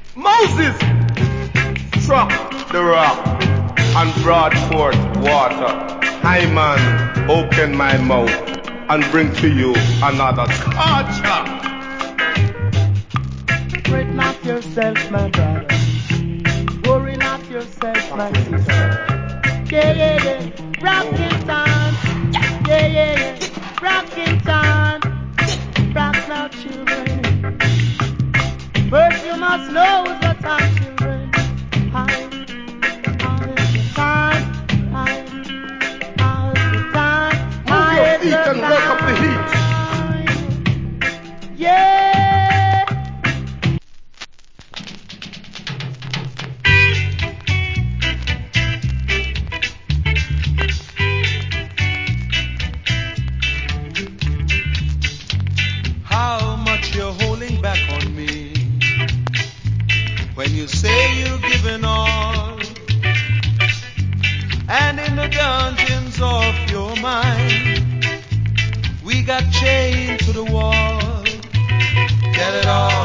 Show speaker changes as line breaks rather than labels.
Moses struck the rock and brought forth water. I man, open my mouth and bring to you another culture.
Fret not yourself, my brother. Worry not yourself, my sister. Yeah, yeah, yeah. Rockin' time. Yeah, yeah, yeah. Rockin' time. Rock now, children. First you must know the time, children. Hide the time. Hide the time.
Move your feet and work up the heat.
Yeah.
How much you're holding back on me when you say you're giving all, and in the dungeons of your mind we got chained to the wall. Tell it all.